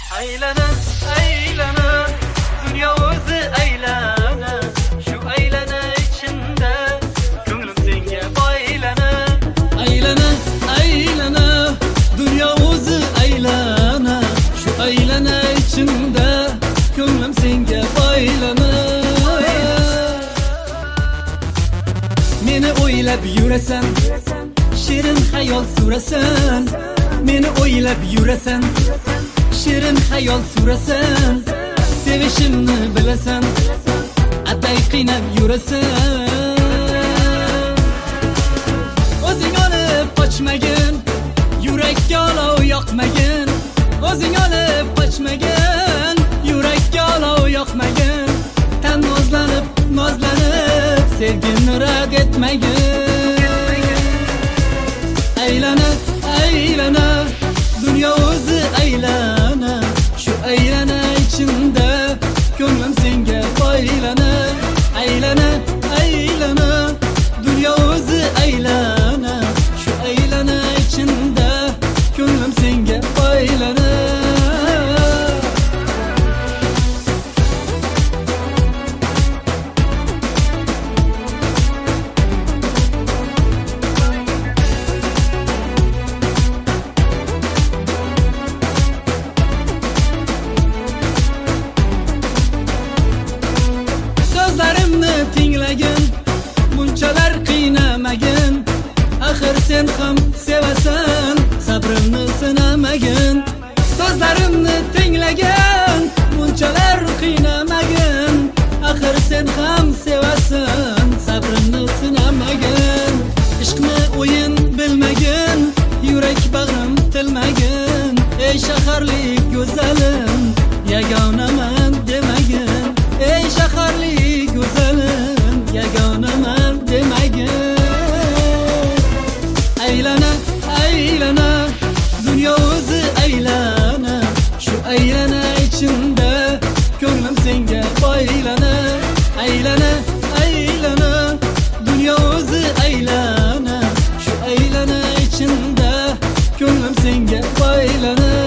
Aylana, aylana, dünya o'zi aylana. Shu aylana ichimda ko'nglim senga boylana. Aylana, aylana, dünya o'zi aylana. Shu aylana ichimda ko'nglim senga boylana. Meni o'ylab yurasan, shirin xayol surasan. Meni o'ylab yurasan, shirin xayol surasan. Sevishimni bilasan, atay qiynab yurasan. O'zing olib qochmagin, yurakka olov yoqmagin. O'zing olib qochmagin, yurakka olov yoqmagin. Tan nozlanib, nozlanib, sevgini rad etmagin. Aylana, aylana, dünya o'zi aylana. Shu aylana ichimda ko'nglim senga boylana. Aylana, aylana, dünya o'zi aylana. Shu aylana ichimda ko'nglim senga boylana. Sözlerimni tinglagin, bunchalar qiynamagin. Axir sen ham sevasan, sabrimni sinamagin. Sözlerimni tinglagin, bunchalar qiynamagin. Axir sen ham sevasan, sabrimni sinamagin. Ishqni o'yin bilmagin, yurak bag'rim tilmagin. Ey shaharlik go'zalim, yagonaman demagin. Ey shaharlik go'zalim, yagonaman demagin. Aylana, aylana, dünya o'zi aylana. Shu aylana ichimda ko'nglim senga boylana. Aylana, aylana, dünya o'zi aylana. Shu aylana ichimda ko'nglim senga boylana.